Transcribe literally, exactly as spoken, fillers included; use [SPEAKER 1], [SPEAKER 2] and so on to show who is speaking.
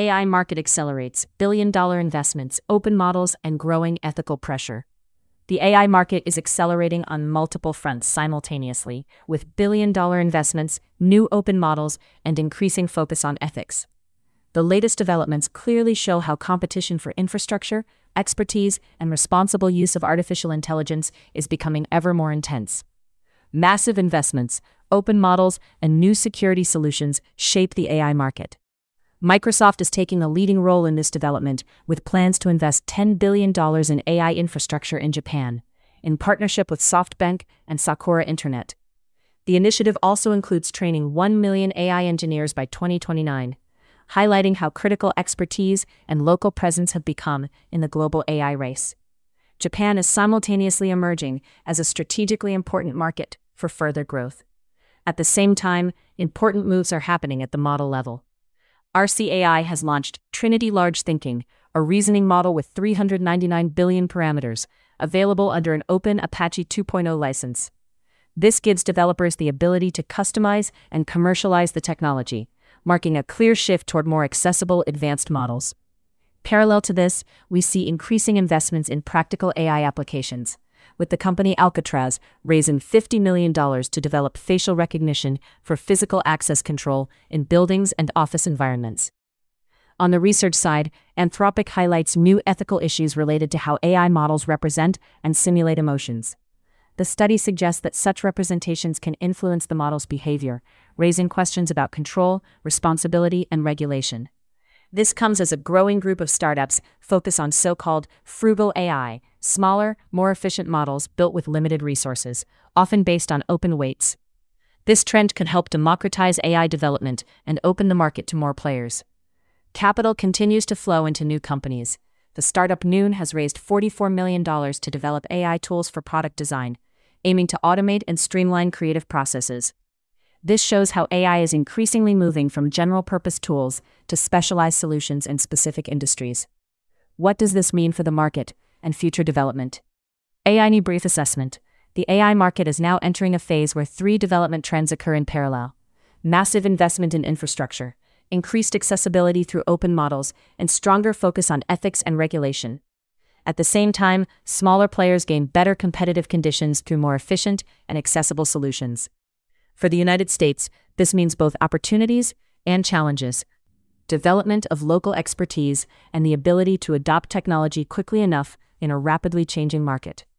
[SPEAKER 1] A I market accelerates, billion-dollar investments, open models, and growing ethical pressure. The A I market is accelerating on multiple fronts simultaneously, with billion-dollar investments, new open models, and increasing focus on ethics. The latest developments clearly show how competition for infrastructure, expertise, and responsible use of artificial intelligence is becoming ever more intense. Massive investments, open models, and new security solutions shape the A I market. Microsoft is taking a leading role in this development, with plans to invest ten billion dollars in A I infrastructure in Japan, in partnership with SoftBank and Sakura Internet. The initiative also includes training one million A I engineers by twenty twenty-nine, highlighting how critical expertise and local presence have become in the global A I race. Japan is simultaneously emerging as a strategically important market for further growth. At the same time, important moves are happening at the model level. R C A I has launched Trinity Large Thinking, a reasoning model with three hundred ninety-nine billion parameters, available under an open Apache two point oh license. This gives developers the ability to customize and commercialize the technology, marking a clear shift toward more accessible, advanced models. Parallel to this, we see increasing investments in practical A I applications, with the company Alcatraz raising fifty million dollars to develop facial recognition for physical access control in buildings and office environments. On the research side, Anthropic highlights new ethical issues related to how A I models represent and simulate emotions. The study suggests that such representations can influence the model's behavior, raising questions about control, responsibility, and regulation. This comes as a growing group of startups focus on so-called frugal A I, smaller, more efficient models built with limited resources, often based on open weights. This trend could help democratize A I development and open the market to more players. Capital continues to flow into new companies. The startup Noon has raised forty-four million dollars to develop A I tools for product design, aiming to automate and streamline creative processes. This shows how A I is increasingly moving from general-purpose tools to specialized solutions in specific industries. What does this mean for the market and future development? A I Brief Assessment. The A I market is now entering a phase where three development trends occur in parallel: massive investment in infrastructure, increased accessibility through open models, and stronger focus on ethics and regulation. At the same time, smaller players gain better competitive conditions through more efficient and accessible solutions. For the United States, this means both opportunities and challenges: development of local expertise and the ability to adopt technology quickly enough in a rapidly changing market.